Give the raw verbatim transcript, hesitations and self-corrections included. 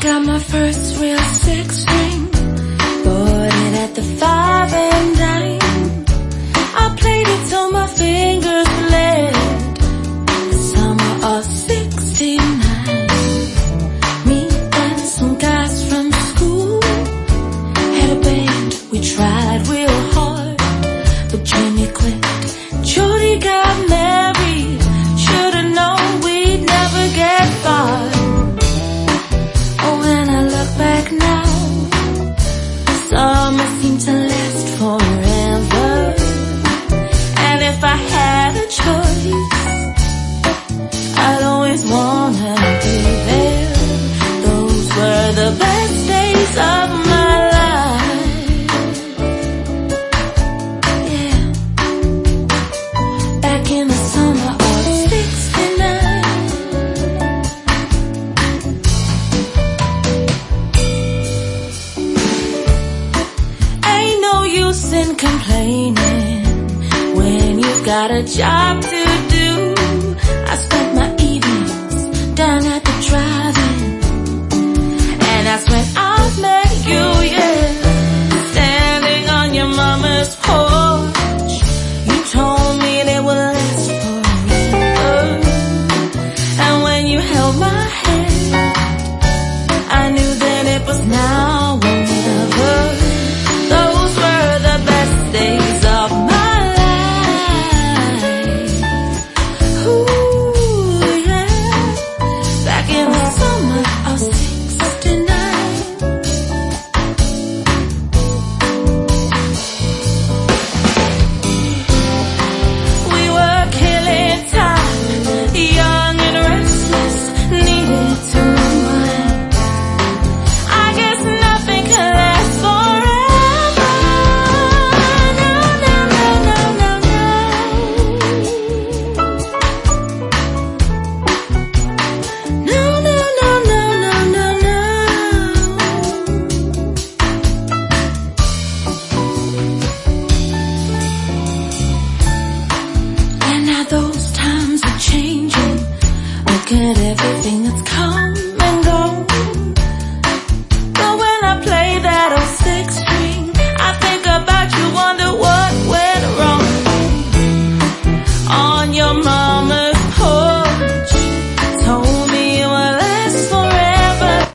Got my first real six string, bought it at the five and dime. I played it till my fingers bled. The summer of sixty-nine. Me and some guys from school had a band. We tried real hard, but Jimmy quit. Jody got married. Should've known we'd never get far. Back now, summer seemed to last forever. And if I had a choice, I'd always wanna be there. Those were the best days of my life. Yeah. Back in the summer of sixty-nine. In complaining when you've got a job to do. I spent my evenings down at the drive-in, and that's when I met you, yeah. Standing on your mama's porch, you told me they would last forever. And when you held my hand,